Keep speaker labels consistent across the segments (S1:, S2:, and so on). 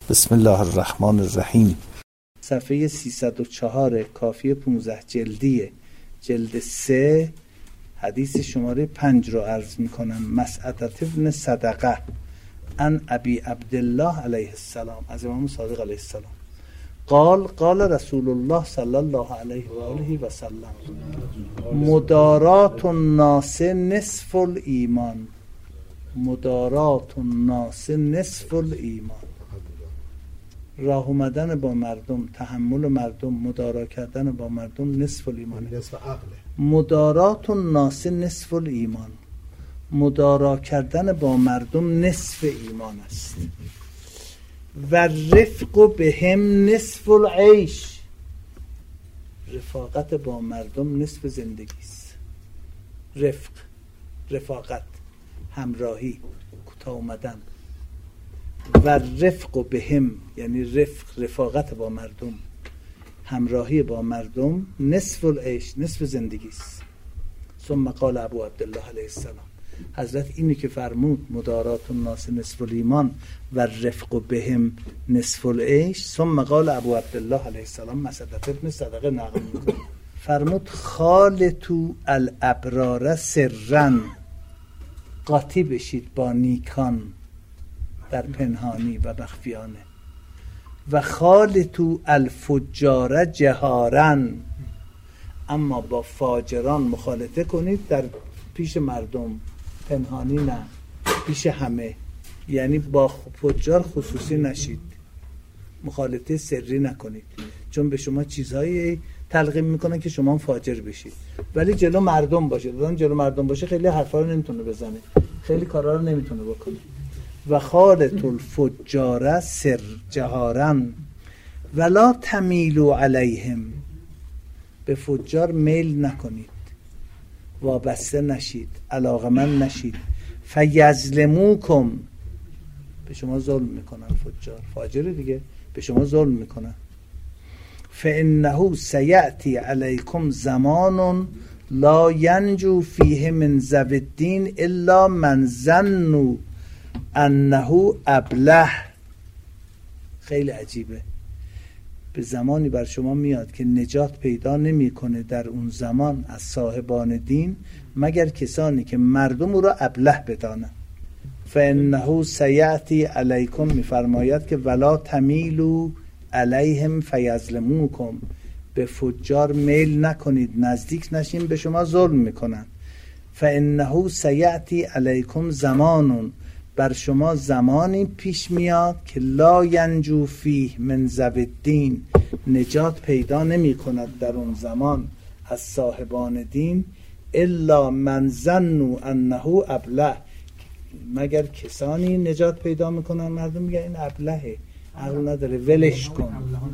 S1: بسم الله الرحمن الرحیم.
S2: صفحه 304 کافی 15 جلدیه، جلد 3، حدیث شماره 5 رو عرض میکنم. مسعدة ابن صدقه عن ابی عبدالله علیه السلام، از امام صادق علیه السلام، قال رسول الله صلی الله علیه و آله و سلم: مدارات الناس نصف الایمان. مدارات الناس نصف الایمان. راه اومدن با مردم، تحمل مردم، مدارا کردن با مردم نصف الایمان. مدارات الناس نصف الایمان. مدارا کردن با مردم نصف ایمان است. و رفق بهم نصف العیش. رفاقت با مردم نصف زندگی است. رفق، رفاقت، همراهی، کوتاه اومدن. و رفق بهم یعنی رفاقت با مردم، همراهی با مردم نصف العیش، نصف زندگی است. ثم قال ابو عبدالله علیه السلام، حضرت اینی که فرمود مدارات الناس نصف الایمان و رفق بهم نصف العیش، ثم قال ابو عبدالله علیه السلام مسعدة ابن صدقه نقل میکنه، فرمود خالتو الابرار سرا، قاطی بشید با نیکان در پنهانی و مخفیانه. و خالتو الفجار جهارا، اما با فاجران مخالطه کنید در پیش مردم، پنهانی نه، پیش همه. یعنی با فجار خصوصی نشید، مخالطه سری نکنید، چون به شما چیزهایی تلقین میکنن که شما فاجر بشید. ولی جلو مردم باشه، دادن جلو مردم باشه خیلی حرفا رو نمیتونه بزنه، خیلی کارا رو نمیتونه بکنه. و خالت الفجار سر جهارا ولا تمیلوا علیهم، به فجار میل نکنید، وابسته نشید، علاقمند نشید. فیظلموکم، به شما ظلم میکنن. فجار، فاجر دیگه، به شما ظلم میکنن. فانه سیأتی علیکم زمان لا ینجو فیه من ذوی الدین الا من ظنوا انه ابله. خیلی عجیبه، به زمانی بر شما میاد که نجات پیدا نمیکنه در اون زمان از صاحبان دین مگر کسانی که مردم او را ابله بدانند. فانه سیأتی علیکم، میفرماید که ولا تمیلوا علیهم فیظلموکم، به فجار میل نکنید، نزدیک نشین، به شما ظلم میکنن. فانه سیأتی علیکم زمانون، بر شما زمانی پیش میاد که لا ینجو فیه من ذوی الدین، نجات پیدا نمی کند در اون زمان از صاحبان دین، الا من ظنوا انه ابله، مگر کسانی نجات پیدا میکنن مردم میگن این ابلهه، عقل نداره، ولش کن.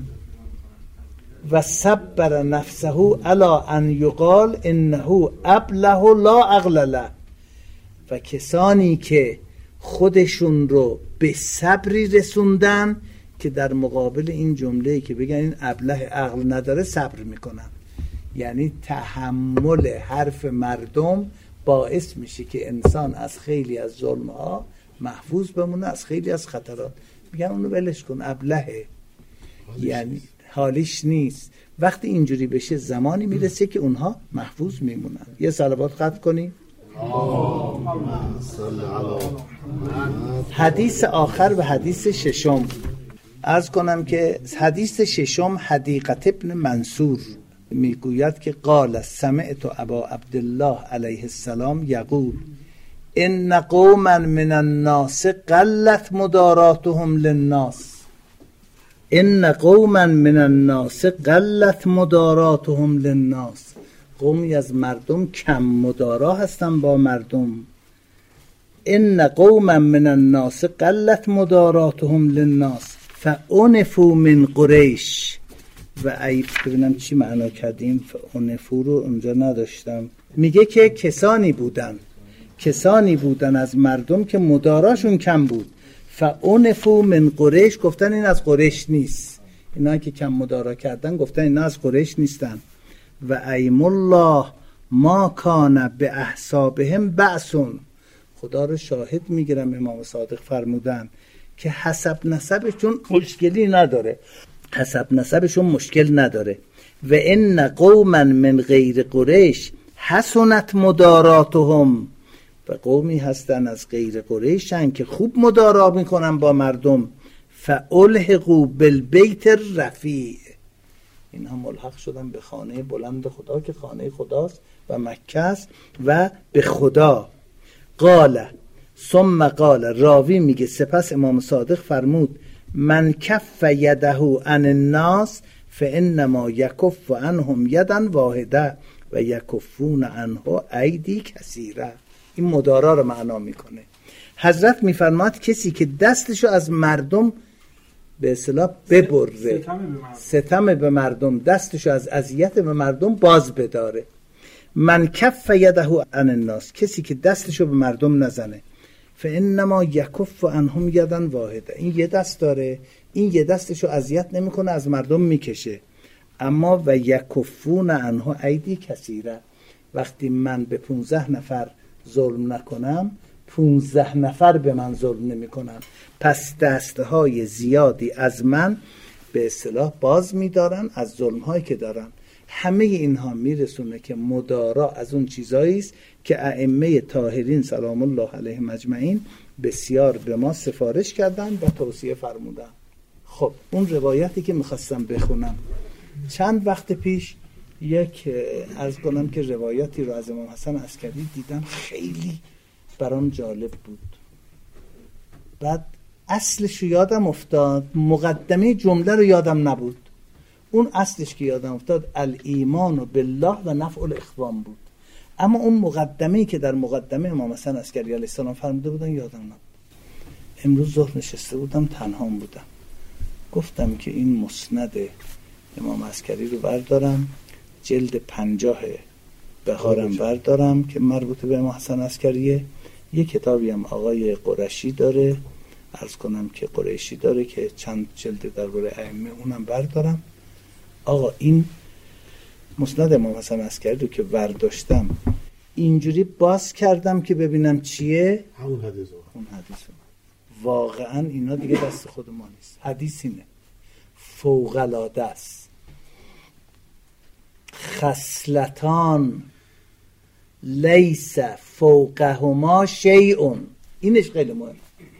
S2: و صبر نفسه علی ان یقال انه ابله لا عقل له، و کسانی که خودشون رو به صبری رسوندن که در مقابل این جمله‌ای که بگن این ابله عقل نداره صبر میکنن. یعنی تحمل حرف مردم باعث میشه که انسان از خیلی از ظلم‌ها محفوظ بمونه، از خیلی از خطرات. میگن اونو ولش کن، ابلهه، یعنی حالیش نیست. وقتی اینجوری بشه زمانی میرسه که اونها محفوظ میمونن. یه صلوات ختم کنیم. حدیث آخر و حدیث ششم عرض کنم که حدیث ششم حدیقة ابن منصور میگوید که قال سمعت ابا عبدالله علیه السلام یقول ان قوما من الناس قلت مداراتهم للناس. ان قوما من الناس قلت مداراتهم للناس، قومی از مردم کم مدارا هستن با مردم. ان قوما من الناس قلت مداراتهم للناس فعنفوا من قریش. و ببینم چی معنا کردیم، فعنفوا رو اونجا نداشتم. میگه که کسانی بودن از مردم که مداراشون کم بود. فعنفوا من قریش، گفتن این از قریش نیست. اینا که کم مدارا کردن گفتن اینا از قریش نیستن. و ایم الله ما کان به احسابهم بأسون، خدا رو شاهد میگیرم امام صادق فرمودن که حسب نسبشون مشکلی نداره، حسب نسبشون مشکل نداره. و ان قوما من غیر قریش حسنت مداراتهم، و قومی هستن از غیر قریشن که خوب مدارا میکنن با مردم. فالحقوا بالبیت الرفیع، اینها ملحق شدن به خانه بلند خدا که خانه خداست و مکه است و به خدا. قال ثم قال، راوی میگه سپس امام صادق فرمود من کف یده عن الناس فانما یکف عنهم یدا واحده و یکفون عنه ایدی کثیره. این مدارا رو معنا میکنه. حضرت میفرماد کسی که دستشو از مردم به اصطلاح ببره، ستم به مردم، دستشو از اذیت به مردم باز بداره. من کف یده عن الناس، کسی که دستشو به مردم نزنه. فانما یکف عنهم یدا واحده، این یه دست داره، این یه دستشو اذیت نمیکنه، از مردم میکشه. اما و یکفون عنه ایدی کثیره، وقتی من به 15 نفر ظلم نکنم 15 نفر به من ظلم نمی کنن، پس دستهای زیادی از من به اصطلاح باز می دارن از ظلم هایی که دارن. همه اینها می رسونه که مدارا از اون چیزایی است که ائمه طاهرین سلام الله علیهم اجمعین بسیار به ما سفارش کردن و توصیه فرمودن. خب اون روایتی که میخواستم بخونم چند وقت پیش یک عرض کنم که روایتی رو از امام حسن عسکری دیدم، خیلی برام جالب بود. بعد اصلش رو یادم افتاد، مقدمه جمله رو یادم نبود. اون اصلش که یادم افتاد الایمان بالله و نفع الاخوان بود، اما اون مقدمه‌ای که در مقدمه امام حسن عسکری علیه السلام فرموده بودن یادم نبود. امروز ظهر نشسته بودم تنهام بودم، گفتم که این مسند امام عسکری رو بردارم، جلد 50 بهارم بردارم که مربوط به امام حسن عسکریه. یه کتابی هم آقای قرشی داره، عرض کنم که قریشی داره که چند جلد درباره ائمه، اونم بردارم. آقا این مسند امام حسن عسکری رو که برداشتم اینجوری باز کردم که ببینم چیه، اون حدیث واقعا اینا دیگه دست خود ما نیست، حدیث اینه فوق‌العاده است. خصلتان لیس فوقهما شیء، اینش خیلی مهم.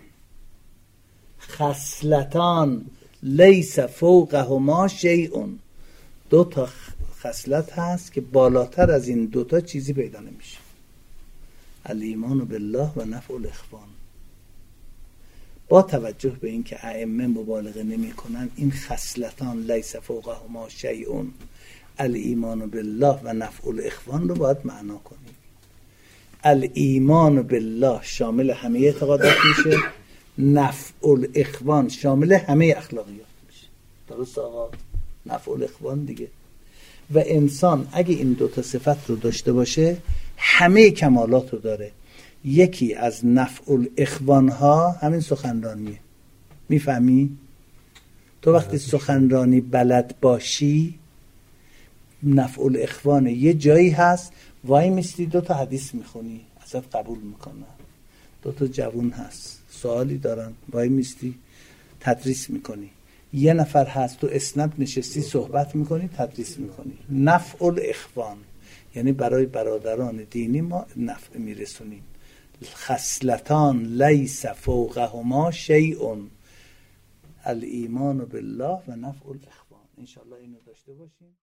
S2: خصلتان لیس فوقهما شیء، دو تا خصلت هست که بالاتر از این دو تا چیزی پیدا نمیشه. الایمان بالله و نفع الاخوان. با توجه به اینکه ائمه مبالغه نمی‌کنن، این خصلتان لیس فوقهما شیء الایمان بالله و نفع الاخوان رو باید معنا کنیم. الایمان بالله شامل همه اعتقادات میشه، نفع الاخوان شامل همه اخلاقیات میشه. درست آقا؟ نفع الاخوان دیگه. و انسان اگه این دوتا صفت رو داشته باشه همه کمالات رو داره. یکی از نفع الاخوان ها همین سخنرانیه. میفهمی؟ تو وقتی سخنرانی بلد باشی، نفع الاخوان یه جایی هست وای میستی دو تا حدیث میخونی ازت قبول میکنن، دو تا جوون هست سوالی دارن وای میستی تدریس میکنی، یه نفر هست تو اسناد نشستی صحبت میکنی تدریس میکنی. نفع الاخوان یعنی برای برادران دینی ما نفع میرسونیم. خصلتان لیس فوقهما شیء الایمان بالله و نفع الاخوان. انشاءالله اینو داشته باشیم.